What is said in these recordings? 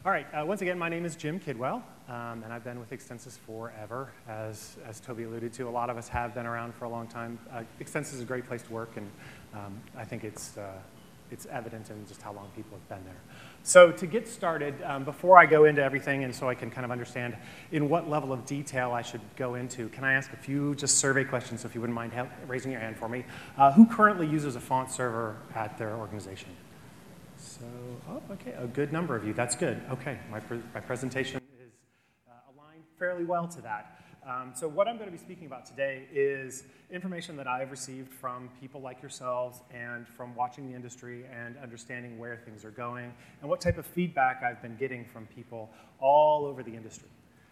All right, once again, my name is Jim Kidwell, and I've been with Extensys forever. As Toby alluded to, a lot of us have been around for a long time. Extensys is a great place to work, and I think it's evident in just how long people have been there. So to get started, before I go into everything, and so I can kind of understand in what level of detail I should go into, can I ask a few just survey questions, so if you wouldn't mind raising your hand for me? Who currently uses a font server at their organization? So, oh, okay, a good number of you. That's good. Okay, my presentation is aligned fairly well to that. So what I'm going to be speaking about today is information that I've received from people like yourselves and from watching the industry and understanding where things are going and what type of feedback I've been getting from people all over the industry.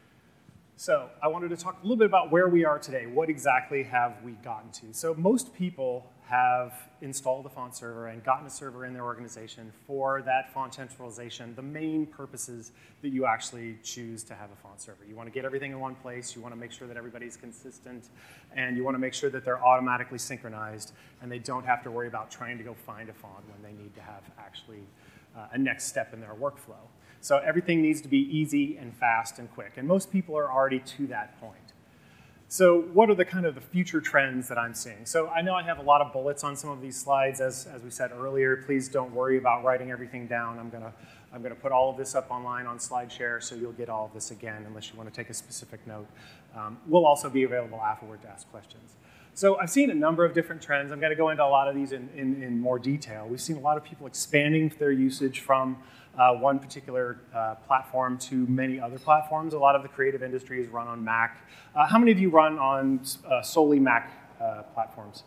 So I wanted to talk a little bit about where we are today. What exactly have we gotten to? So most people have installed a font server and gotten a server in their organization for that font centralization, the main purposes that you actually choose to have a font server. You want to get everything in one place, you want to make sure that everybody's consistent, and you want to make sure that they're automatically synchronized and they don't have to worry about trying to go find a font when they need to have actually a next step in their workflow. So everything needs to be easy and fast and quick, and most people are already to that point. So what are the kind of the future trends that I'm seeing? So I know I have a lot of bullets on some of these slides. As we said earlier, please don't worry about writing everything down. I'm gonna put all of this up online on SlideShare, so you'll get all of this again unless you want to take a specific note. We'll also be available afterward to ask questions. So I've seen a number of different trends. I'm going to go into a lot of these in more detail. We've seen a lot of people expanding their usage from one particular platform to many other platforms. A lot of the creative industries run on Mac. How many of you run on solely Mac platforms?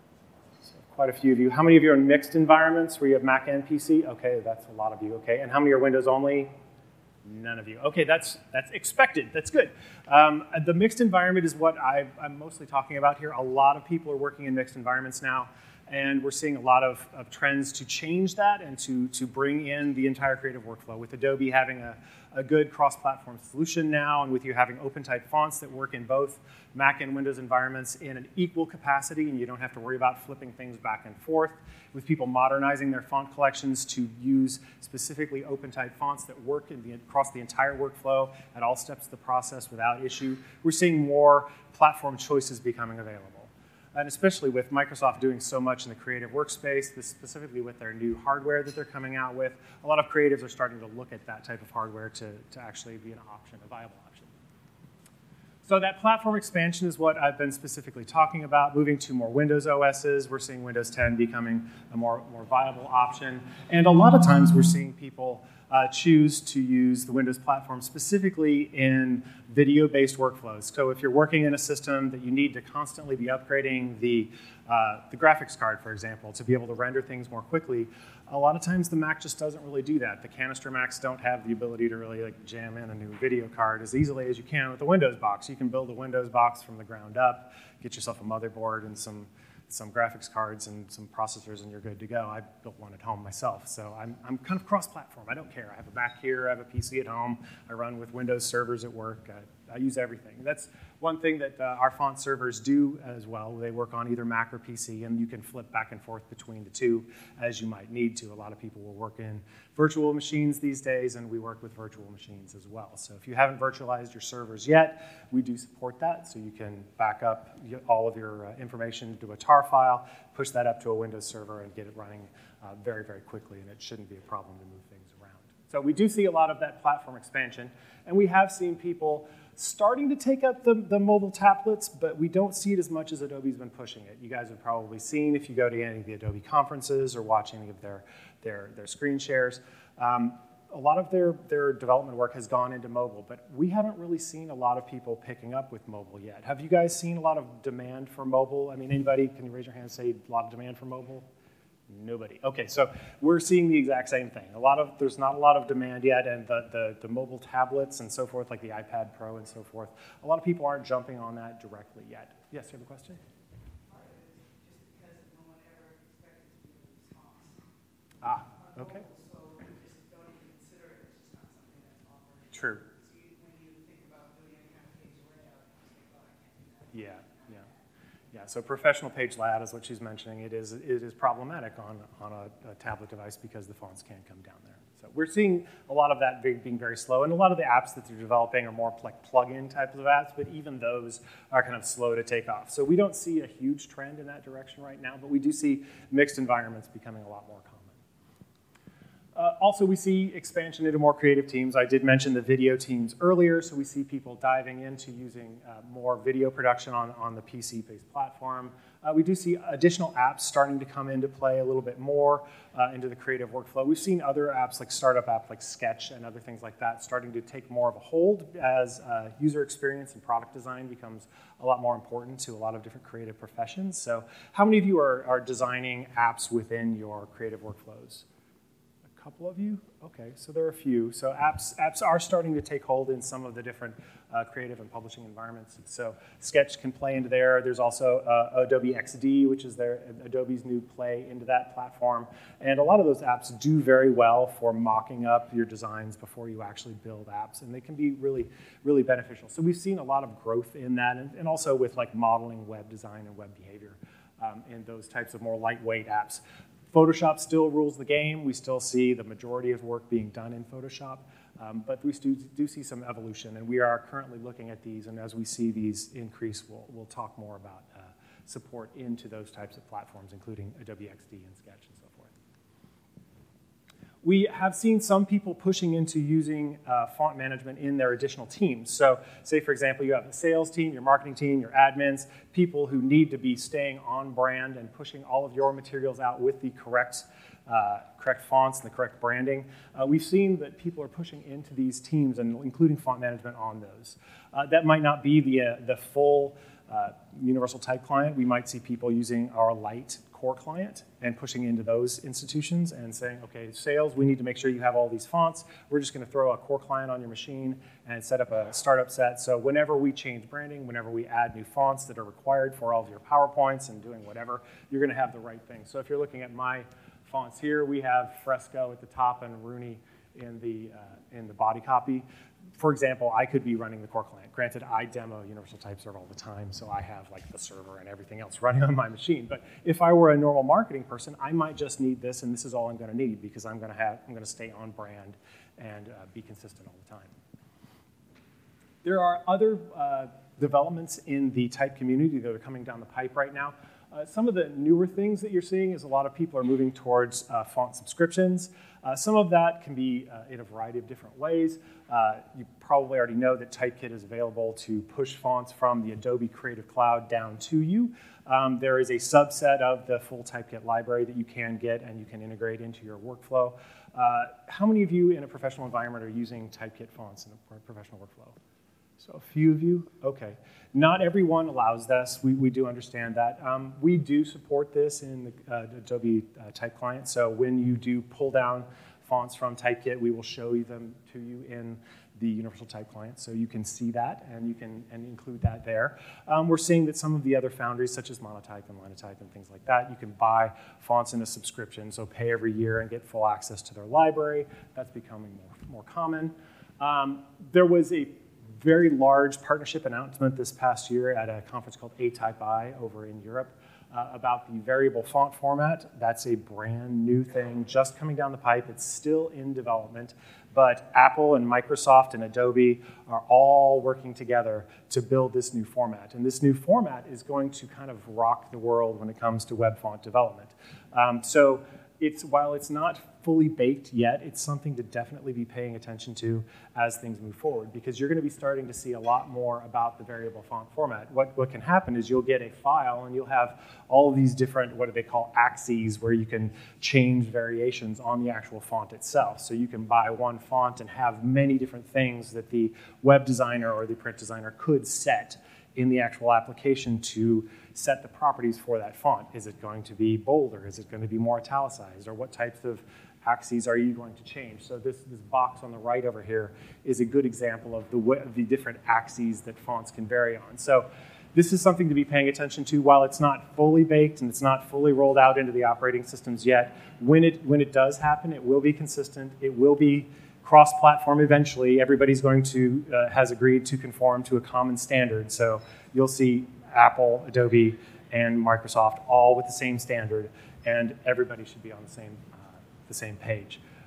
So quite a few of you. How many of you are in mixed environments where you have Mac and PC? Okay, that's a lot of you. Okay, and how many are Windows only? None of you. Okay, that's expected. That's good. The mixed environment is what I'm mostly talking about here. A lot of people are working in mixed environments now, and we're seeing a lot of trends to change that and to bring in the entire creative workflow. With Adobe having a good cross-platform solution now, and with you having OpenType fonts that work in both Mac and Windows environments in an equal capacity, and you don't have to worry about flipping things back and forth, with people modernizing their font collections to use specifically OpenType fonts that work across the entire workflow at all steps of the process without issue, we're seeing more platform choices becoming available. And especially with Microsoft doing so much in the creative workspace, specifically with their new hardware that they're coming out with, a lot of creatives are starting to look at that type of hardware to actually be an option, a viable option. So that platform expansion is what I've been specifically talking about, moving to more Windows OSs. We're seeing Windows 10 becoming a more viable option. And a lot of times we're seeing people choose to use the Windows platform specifically in video-based workflows. So if you're working in a system that you need to constantly be upgrading the graphics card, for example, to be able to render things more quickly, a lot of times the Mac just doesn't really do that. The canister Macs don't have the ability to really jam in a new video card as easily as you can with the Windows box. You can build a Windows box from the ground up, get yourself a motherboard and some graphics cards and some processors, and you're good to go. I built one at home myself, so I'm kind of cross-platform. I don't care. I have a Mac here, I have a PC at home, I run with Windows servers at work. I use everything. That's one thing that our font servers do as well. They work on either Mac or PC, and you can flip back and forth between the two as you might need to. A lot of people will work in virtual machines these days, and we work with virtual machines as well. So if you haven't virtualized your servers yet, we do support that, so you can back up all of your information to a tar file, push that up to a Windows server, and get it running very, very quickly, and it shouldn't be a problem to move things around. So we do see a lot of that platform expansion, and we have seen people starting to take up the mobile tablets, but we don't see it as much as Adobe's been pushing it. You guys have probably seen, if you go to any of the Adobe conferences or watch any of their screen shares, a lot of their development work has gone into mobile, but we haven't really seen a lot of people picking up with mobile yet. Have you guys seen a lot of demand for mobile? I mean, anybody, can you raise your hand and say a lot of demand for mobile? Nobody. Okay, so we're seeing the exact same thing. There's not a lot of demand yet, and the mobile tablets and so forth, like the iPad Pro and so forth, a lot of people aren't jumping on that directly yet. Yes, you have a question? Ah, okay. True. Yeah. Yeah, so professional page layout is what she's mentioning. It is problematic on a tablet device because the fonts can't come down there. So we're seeing a lot of that being very slow, and a lot of the apps that they're developing are more like plug-in types of apps, but even those are kind of slow to take off. So we don't see a huge trend in that direction right now, but we do see mixed environments becoming a lot more common. Also, we see expansion into more creative teams. I did mention the video teams earlier, so we see people diving into using more video production on the PC-based platform. We do see additional apps starting to come into play a little bit more into the creative workflow. We've seen other apps like startup apps like Sketch and other things like that starting to take more of a hold as user experience and product design becomes a lot more important to a lot of different creative professions. So how many of you are designing apps within your creative workflows? Couple of you? Okay, so there are a few. So apps are starting to take hold in some of the different creative and publishing environments. So Sketch can play into there. There's also Adobe XD, which is Adobe's new play into that platform. And a lot of those apps do very well for mocking up your designs before you actually build apps. And they can be really, really beneficial. So we've seen a lot of growth in that, and also with like modeling web design and web behavior and those types of more lightweight apps. Photoshop still rules the game. We still see the majority of work being done in Photoshop, but we do see some evolution, and we are currently looking at these, and as we see these increase, we'll talk more about support into those types of platforms, including Adobe XD and Sketch and so forth. We have seen some people pushing into using font management in their additional teams. So say, for example, you have a sales team, your marketing team, your admins, people who need to be staying on brand and pushing all of your materials out with the correct fonts and the correct branding. We've seen that people are pushing into these teams and including font management on those. That might not be the full universal type client. We might see people using our light core client and pushing into those institutions and saying, okay, sales, we need to make sure you have all these fonts. We're just going to throw a core client on your machine and set up a startup set. So whenever we change branding, whenever we add new fonts that are required for all of your PowerPoints and doing whatever, you're going to have the right thing. So if you're looking at my fonts here, we have Fresco at the top and Rooney in the body copy. For example, I could be running the core client. Granted, I demo Universal Typeserve all the time, so I have like the server and everything else running on my machine. But if I were a normal marketing person, I might just need this, and this is all I'm going to need because I'm going to stay on brand and be consistent all the time. There are other developments in the type community that are coming down the pipe right now. Some of the newer things that you're seeing is a lot of people are moving towards font subscriptions. Some of that can be in a variety of different ways. You probably already know that Typekit is available to push fonts from the Adobe Creative Cloud down to you. There is a subset of the full Typekit library that you can get and you can integrate into your workflow. How many of you in a professional environment are using Typekit fonts in a professional workflow? So a few of you? Okay. Not everyone allows this. We do understand that. We do support this in the Adobe Type Client. So when you do pull down fonts from Typekit, we will show them to you in the Universal Type Client. So you can see that and you can include that there. We're seeing that some of the other foundries, such as Monotype and Linotype and things like that, you can buy fonts in a subscription, so pay every year and get full access to their library. That's becoming more common. There was a very large partnership announcement this past year at a conference called A-Type-I over in Europe about the variable font format. That's a brand new thing just coming down the pipe. It's still in development, but Apple and Microsoft and Adobe are all working together to build this new format. And this new format is going to kind of rock the world when it comes to web font development. So while it's not fully baked yet, it's something to definitely be paying attention to as things move forward, because you're going to be starting to see a lot more about the variable font format. What can happen is you'll get a file and you'll have all of these different, what do they call, axes, where you can change variations on the actual font itself. So you can buy one font and have many different things that the web designer or the print designer could set in the actual application to set the properties for that font. Is it going to be bolder? Is it going to be more italicized? Or what types of axes are you going to change? So this box on the right over here is a good example of the different axes that fonts can vary on. So this is something to be paying attention to. While it's not fully baked and it's not fully rolled out into the operating systems yet, when it does happen, it will be consistent. It will be cross-platform eventually. Everybody's going to, has agreed to conform to a common standard. So you'll see Apple, Adobe, and Microsoft all with the same standard, and everybody should be on the same page.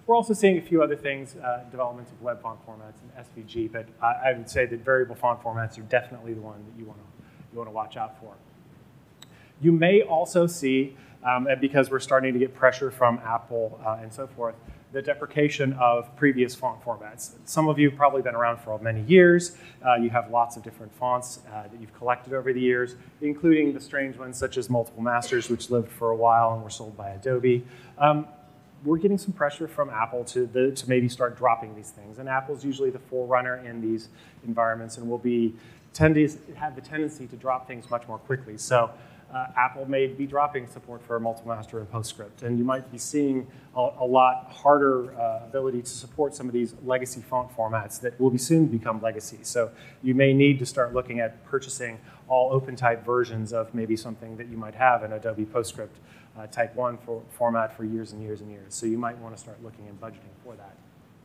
We're also seeing a few other things, developments of web font formats and SVG, but I would say that variable font formats are definitely the one that you want to watch out for. You may also see, because we're starting to get pressure from Apple and so forth, the deprecation of previous font formats. Some of you have probably been around for many years. You have lots of different fonts that you've collected over the years, including the strange ones such as Multiple Masters, which lived for a while and were sold by Adobe. We're getting some pressure from Apple to maybe start dropping these things. And Apple's usually the forerunner in these environments and will have the tendency to drop things much more quickly. So Apple may be dropping support for Multiple Master and PostScript, and you might be seeing a lot harder ability to support some of these legacy font formats that will be soon become legacy. So you may need to start looking at purchasing all OpenType versions of maybe something that you might have in Adobe PostScript Type 1 format for years and years and years. So you might want to start looking and budgeting for that.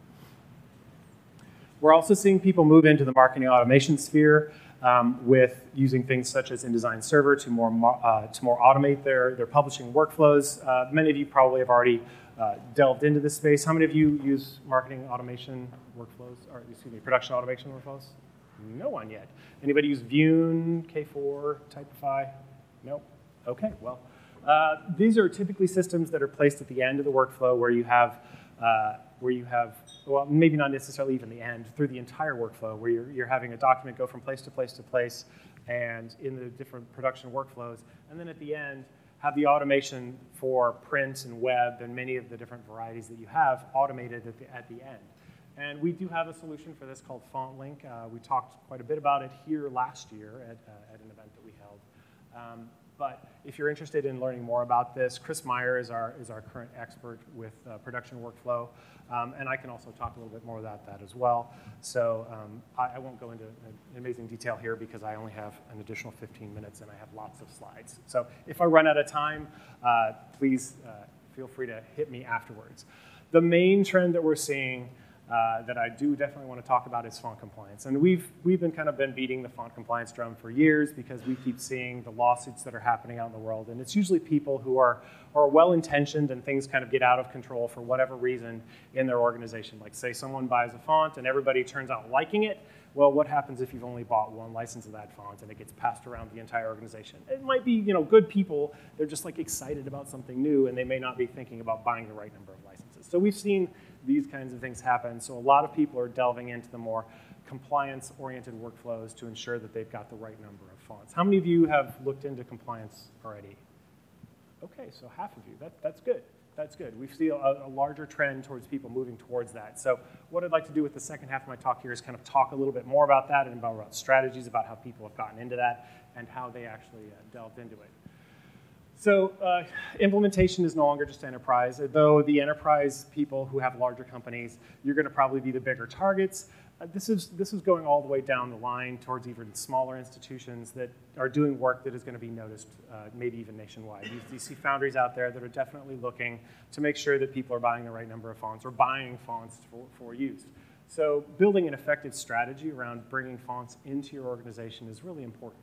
We're also seeing people move into the marketing automation sphere. With using things such as InDesign Server to more automate their publishing workflows. Many of you probably have already delved into this space. How many of you use marketing automation workflows, or excuse me, production automation workflows? No one yet. Anybody use Vune, K4, Typify? Nope. Okay, well, these are typically systems that are placed at the end of the workflow where you have, well, maybe not necessarily even the end, through the entire workflow, where you're having a document go from place to place to place, and in the different production workflows, and then at the end, have the automation for print and web and many of the different varieties that you have automated at the end. And we do have a solution for this called FontLink. We talked quite a bit about it here last year at an event that we held. But if you're interested in learning more about this, Chris Meyer is our current expert with production workflow. And I can also talk a little bit more about that as well. So I won't go into amazing detail here because I only have an additional 15 minutes and I have lots of slides. So if I run out of time, please feel free to hit me afterwards. The main trend that we're seeing that I do definitely want to talk about is font compliance. And we've been beating the font compliance drum for years because we keep seeing the lawsuits that are happening out in the world. And it's usually people who are well-intentioned and things kind of get out of control for whatever reason in their organization. Like say someone buys a font and everybody turns out liking it. Well, what happens if you've only bought one license of that font and it gets passed around the entire organization? It might be, good people. They're just like excited about something new and they may not be thinking about buying the right number of licenses. So we've seen these kinds of things happen. So a lot of people are delving into the more compliance-oriented workflows to ensure that they've got the right number of fonts. How many of you have looked into compliance already? Okay, so half of you. That's good. That's good. We see a larger trend towards people moving towards that. So what I'd like to do with the second half of my talk here is kind of talk a little bit more about that and about strategies, about how people have gotten into that and how they actually delved into it. So implementation is no longer just enterprise. Though the enterprise people who have larger companies, you're going to probably be the bigger targets. This is going all the way down the line towards even smaller institutions that are doing work that is going to be noticed, maybe even nationwide. You see foundries out there that are definitely looking to make sure that people are buying the right number of fonts or buying fonts for use. So building an effective strategy around bringing fonts into your organization is really important.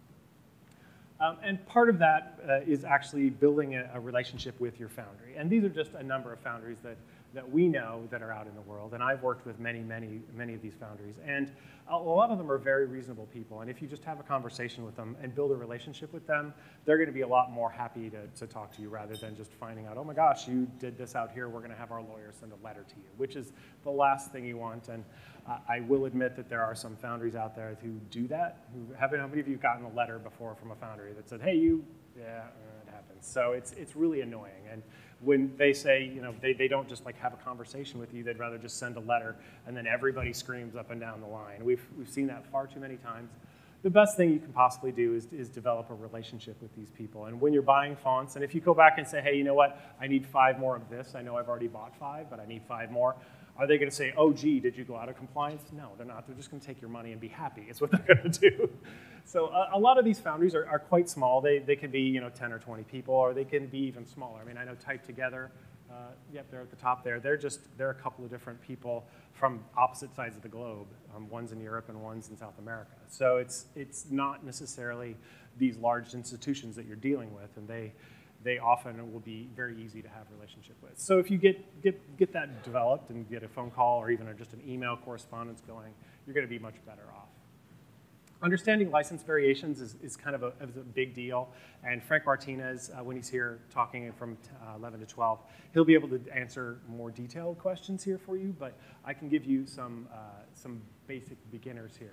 And part of that is actually building a relationship with your foundry. And these are just a number of foundries that we know that are out in the world. And I've worked with many of these foundries. And a lot of them are very reasonable people. And if you just have a conversation with them and build a relationship with them, they're going to be a lot more happy to talk to you rather than just finding out, oh my gosh, you did this out here, we're going to have our lawyer send a letter to you, which is the last thing you want. And I will admit that there are some foundries out there who do that. How many of you have gotten a letter before from a foundry that said, hey, yeah, it happens. So it's really annoying. And when they say, they don't just like have a conversation with you, they'd rather just send a letter and then everybody screams up and down the line. We've seen that far too many times. The best thing you can possibly do is develop a relationship with these people. And when you're buying fonts, and if you go back and say, hey, you know what, I need 5 more of this. I know I've already bought 5, but I need 5 more. Are they going to say, oh, gee, did you go out of compliance? No, they're not. They're just going to take your money and be happy. It's what they're going to do. So a lot of these foundries are quite small. They can be 10 or 20 people, or they can be even smaller. I mean, I know Type Together, yep, they're at the top there. They're a couple of different people from opposite sides of the globe. One's in Europe and one's in South America. So it's not necessarily these large institutions that you're dealing with, and they often will be very easy to have a relationship with. So if you get that developed and get a phone call or even just an email correspondence going, you're going to be much better off. Understanding license variations is kind of a big deal, and Frank Martinez, when he's here talking from 11 to 12, he'll be able to answer more detailed questions here for you, but I can give you some basic beginners here.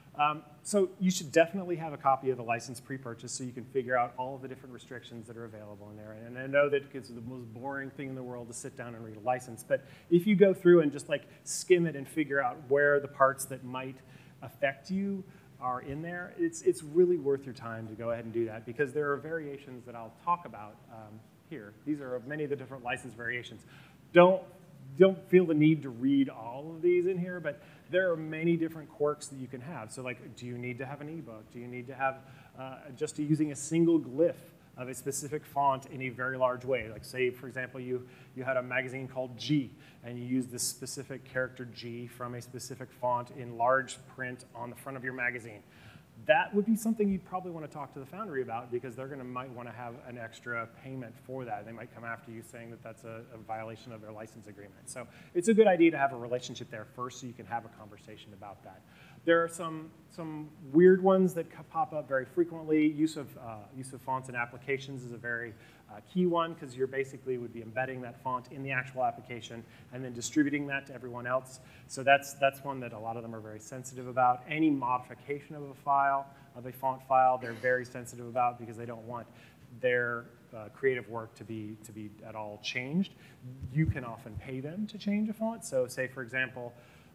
So you should definitely have a copy of the license pre-purchase so you can figure out all of the different restrictions that are available in there. And I know that it's the most boring thing in the world to sit down and read a license, but if you go through and just like skim it and figure out where the parts that might affect you are in there, it's really worth your time to go ahead and do that, because there are variations that I'll talk about here. These are many of the different license variations. Don't feel the need to read all of these in here, but there are many different quirks that you can have. So like, do you need to have an ebook? Do you need to have just using a single glyph of a specific font in a very large way? Like say, for example, you had a magazine called G, and you use this specific character G from a specific font in large print on the front of your magazine. That would be something you'd probably want to talk to the foundry about, because they're might want to have an extra payment for that. They might come after you saying that that's a violation of their license agreement. So it's a good idea to have a relationship there first so you can have a conversation about that. There are some weird ones that pop up very frequently. Use of fonts and applications is a very key one, because you're basically would be embedding that font in the actual application and then distributing that to everyone else. So that's one that a lot of them are very sensitive about. Any modification of a file, of a font file, they're very sensitive about, because they don't want their creative work to be at all changed. You can often pay them to change a font. So say, for example,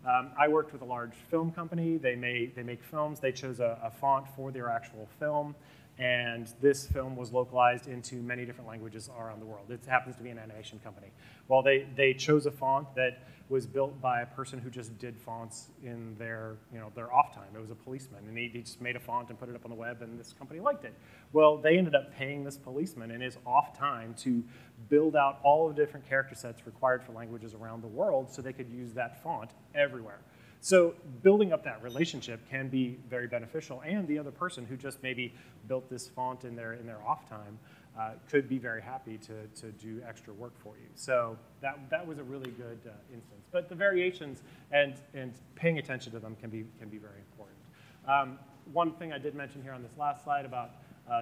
I worked with a large film company. They make films. They chose a font for their actual film, and this film was localized into many different languages around the world. It happens to be an animation company. Well, they chose a font that was built by a person who just did fonts in their off time. It was a policeman, and he just made a font and put it up on the web, and this company liked it. Well, they ended up paying this policeman in his off time to build out all of the different character sets required for languages around the world so they could use that font everywhere. So building up that relationship can be very beneficial, and the other person who just maybe built this font in their off time could be very happy to do extra work for you. So that was a really good instance. But the variations and paying attention to them can be very important. One thing I did mention here on this last slide about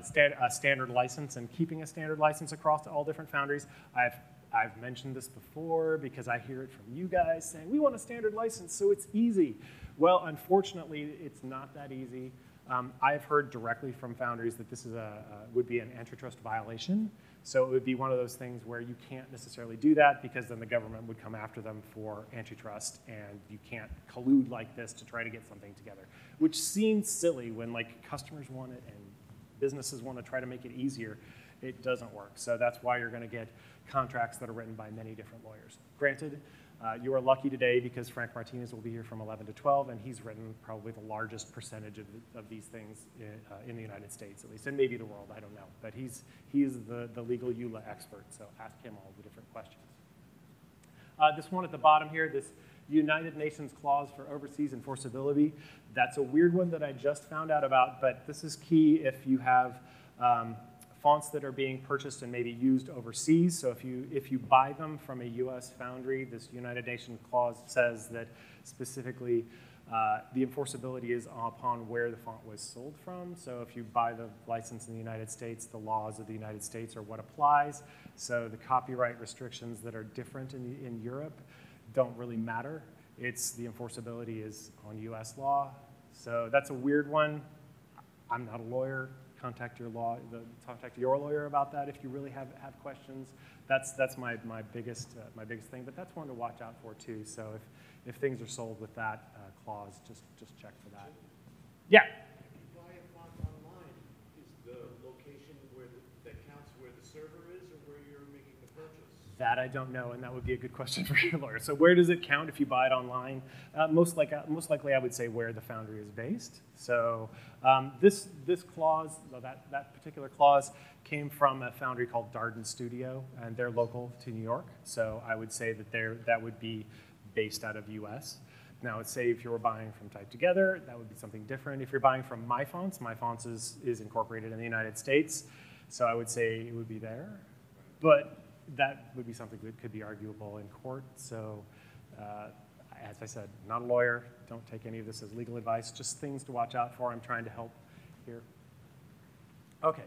a standard license and keeping a standard license across all different foundries. I've mentioned this before because I hear it from you guys saying, we want a standard license so it's easy. Well, unfortunately, it's not that easy. I've heard directly from foundries that this would be an antitrust violation. So it would be one of those things where you can't necessarily do that, because then the government would come after them for antitrust, and you can't collude like this to try to get something together, which seems silly when like customers want it and businesses want to try to make it easier. It doesn't work. So that's why you're going to get contracts that are written by many different lawyers. Granted, you are lucky today because Frank Martinez will be here from 11 to 12, and he's written probably the largest percentage of these things in the United States, at least, and maybe the world, I don't know. But he is the legal EULA expert, so ask him all the different questions. This one at the bottom here, this United Nations clause for overseas enforceability, that's a weird one that I just found out about, but this is key if you have fonts that are being purchased and maybe used overseas. So if you buy them from a US foundry, this United Nations clause says that specifically the enforceability is upon where the font was sold from. So if you buy the license in the United States, the laws of the United States are what applies. So the copyright restrictions that are different in Europe don't really matter. It's the enforceability is on US law. So that's a weird one. I'm not a lawyer. Contact your lawyer about that if you really have questions. That's my biggest thing, but that's one to watch out for too. So if things are sold with that clause, just check for that. Yeah. If you buy a font online, is the location that counts where the server is, or where you're making the purchase? That I don't know, and that would be a good question for your lawyer. So where does it count if you buy it online? Most likely, I would say where the foundry is based. So this clause, that particular clause, came from a foundry called Darden Studio, and they're local to New York. So I would say that would be based out of US. Now, let's say if you were buying from Type Together, that would be something different. If you're buying from MyFonts is incorporated in the United States. So I would say it would be there. But that would be something that could be arguable in court. So as I said, not a lawyer. Don't take any of this as legal advice. Just things to watch out for. I'm trying to help here. OK.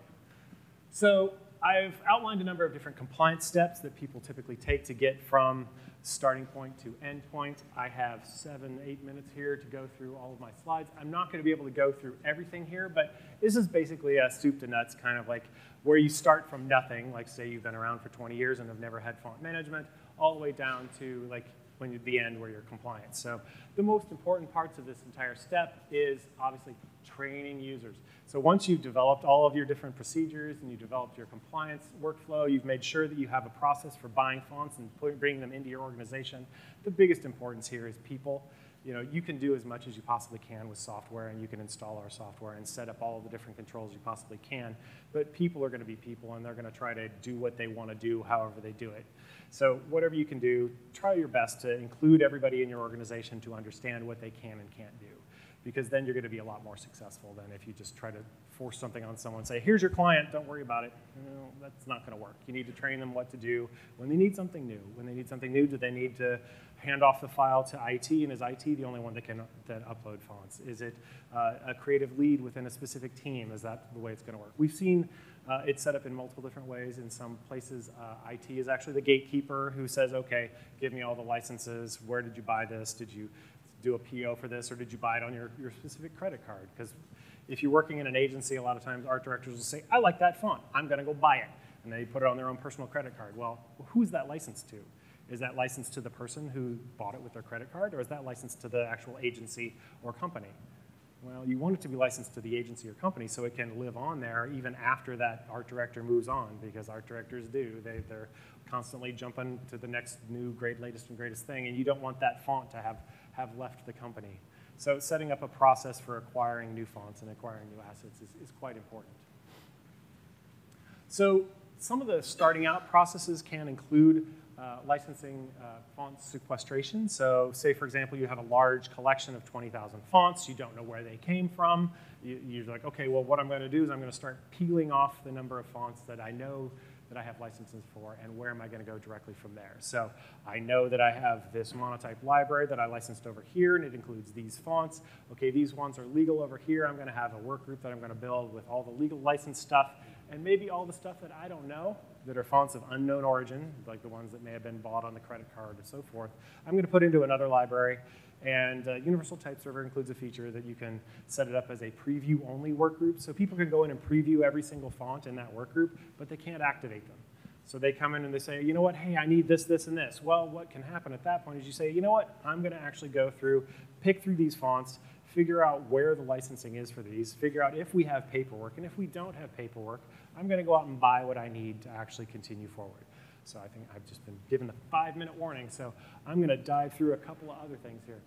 So I've outlined a number of different compliance steps that people typically take to get from starting point to end point. I have 7-8 minutes here to go through all of my slides. I'm not going to be able to go through everything here, but this is basically a soup to nuts, kind of like where you start from nothing, like say you've been around for 20 years and have never had font management, all the way down to like when the end where you're compliant. So the most important parts of this entire step is obviously training users. So once you've developed all of your different procedures and you developed your compliance workflow, you've made sure that you have a process for buying fonts and bringing them into your organization. The biggest importance here is people. You know, you can do as much as you possibly can with software, and you can install our software and set up all of the different controls you possibly can. But people are going to be people, and they're going to try to do what they want to do, however they do it. So whatever you can do, try your best to include everybody in your organization to understand what they can and can't do, because then you're going to be a lot more successful than if you just try to force something on someone and say, here's your client, don't worry about it. No, that's not going to work. You need to train them what to do when they need something new. When they need something new, do they need to hand off the file to IT, and is IT the only one that can upload fonts? Is it a creative lead within a specific team? Is that the way it's going to work? We've seen it set up in multiple different ways. In some places, IT is actually the gatekeeper who says, okay, give me all the licenses. Where did you buy this? Did you do a PO for this, or did you buy it on your specific credit card? Because if you're working in an agency, a lot of times art directors will say, I like that font, I'm going to go buy it. And they put it on their own personal credit card. Well, who's that licensed to? Is that licensed to the person who bought it with their credit card, or is that licensed to the actual agency or company? Well, you want it to be licensed to the agency or company so it can live on there even after that art director moves on, because art directors do. They're constantly jumping to the next new, latest and greatest thing, and you don't want that font to have left the company. So setting up a process for acquiring new fonts and acquiring new assets is quite important. So some of the starting out processes can include licensing font sequestration. So say, for example, you have a large collection of 20,000 fonts. You don't know where they came from. You're like, OK, well, what I'm going to do is I'm going to start peeling off the number of fonts that I know that I have licenses for, and where am I going to go directly from there? So I know that I have this monotype library that I licensed over here, and it includes these fonts. OK, these ones are legal over here. I'm going to have a work group that I'm going to build with all the legal license stuff, and maybe all the stuff that I don't know, that are fonts of unknown origin, like the ones that may have been bought on the credit card or so forth. I'm going to put into another library. And Universal Type Server includes a feature that you can set it up as a preview-only work group. So people can go in and preview every single font in that work group, but they can't activate them. So they come in and they say, you know what, hey, I need this, this, and this. Well, what can happen at that point is you say, you know what, I'm going to actually go through, pick through these fonts, figure out where the licensing is for these, figure out if we have paperwork. And if we don't have paperwork, I'm going to go out and buy what I need to actually continue forward. So I think I've just been given the 5-minute warning, so I'm going to dive through a couple of other things here.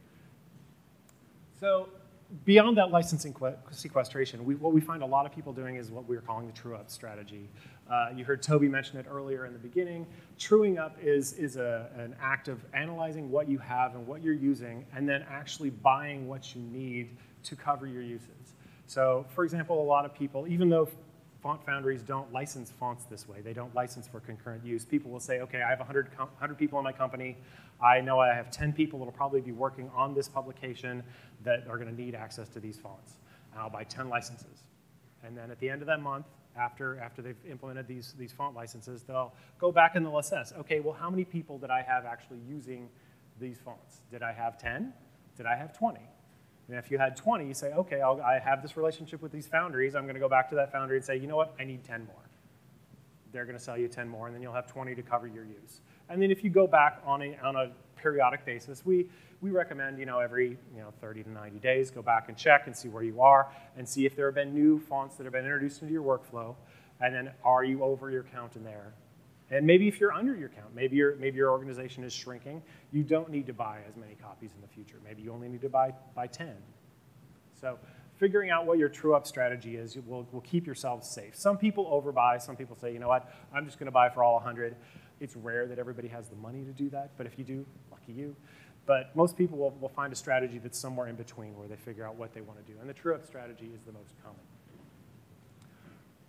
So beyond that licensing sequestration, what we find a lot of people doing is what we're calling the true-up strategy. You heard Toby mention it earlier in the beginning. Truing up is an act of analyzing what you have and what you're using, and then actually buying what you need to cover your uses. So for example, a lot of people, even though font foundries don't license fonts this way, they don't license for concurrent use, people will say, okay, I have 100 people in my company. I know I have 10 people that will probably be working on this publication that are going to need access to these fonts. And I'll buy 10 licenses. And then at the end of that month, after they've implemented these font licenses, they'll go back and they'll assess, okay, well, how many people did I have actually using these fonts? Did I have 10? Did I have 20? And if you had 20, you say, okay, I have this relationship with these foundries. I'm going to go back to that foundry and say, you know what, I need 10 more. They're going to sell you 10 more, and then you'll have 20 to cover your use. And then if you go back on a periodic basis, we recommend every 30 to 90 days, go back and check and see where you are and see if there have been new fonts that have been introduced into your workflow, and then are you over your count in there? And maybe if you're under your count, maybe your organization is shrinking, you don't need to buy as many copies in the future. Maybe you only need to buy 10. So figuring out what your true-up strategy is will keep yourselves safe. Some people overbuy. Some people say, you know what, I'm just going to buy for all 100. It's rare that everybody has the money to do that, but if you do, lucky you. But most people will find a strategy that's somewhere in between where they figure out what they want to do. And the true-up strategy is the most common.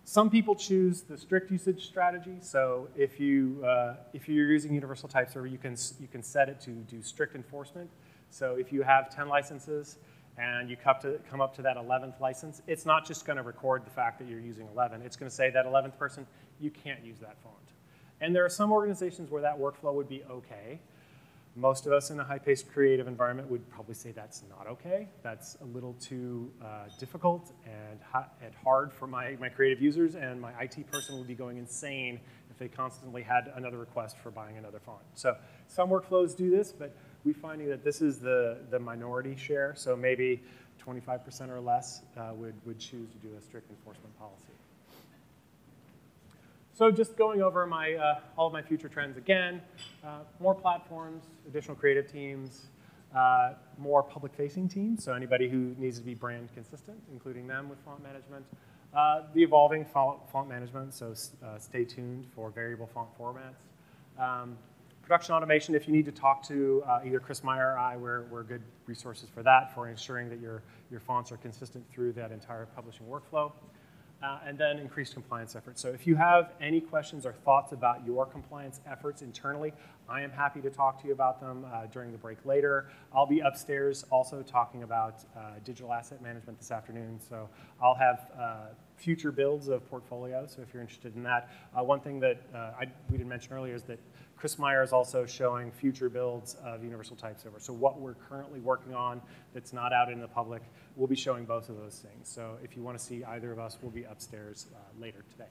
Some people choose the strict usage strategy. So if you're using Universal Type Server, you can set it to do strict enforcement. So if you have 10 licenses and you come up to that 11th license, it's not just going to record the fact that you're using 11. It's going to say that 11th person, you can't use that font. And there are some organizations where that workflow would be okay. Most of us in a high-paced creative environment would probably say that's not okay. That's a little too difficult and hard for my creative users, and my IT person would be going insane if they constantly had another request for buying another font. So some workflows do this, but we're finding that this is the minority share, so maybe 25% or less would choose to do a strict enforcement policy. So just going over all of my future trends again, more platforms, additional creative teams, more public-facing teams, so anybody who needs to be brand consistent, including them with font management. The evolving font management, so stay tuned for variable font formats. Production automation, if you need to talk to either Chris Meyer or I, we're good resources for that, for ensuring that your fonts are consistent through that entire publishing workflow. And then increased compliance efforts. So if you have any questions or thoughts about your compliance efforts internally, I am happy to talk to you about them during the break later. I'll be upstairs also talking about digital asset management this afternoon. So I'll have future builds of portfolios, so if you're interested in that. One thing that we didn't mention earlier is that Chris Meyer is also showing future builds of Universal Type Server. So what we're currently working on that's not out in the public, we'll be showing both of those things. So if you want to see either of us, we'll be upstairs later today.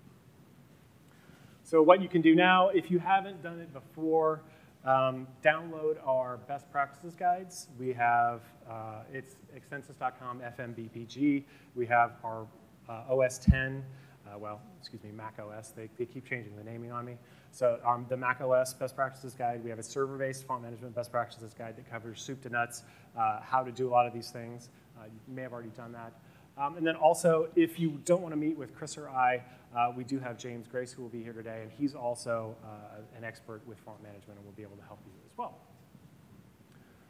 So what you can do now, if you haven't done it before, download our best practices guides. We have, it's extensis.com FMBPG. We have our OS 10, Mac OS. They keep changing the naming on me. So the Mac OS best practices guide, we have a server-based font management best practices guide that covers soup to nuts, how to do a lot of these things. You may have already done that. And then also, if you don't want to meet with Chris or I, we do have James Grace who will be here today, and he's also an expert with font management and will be able to help you as well.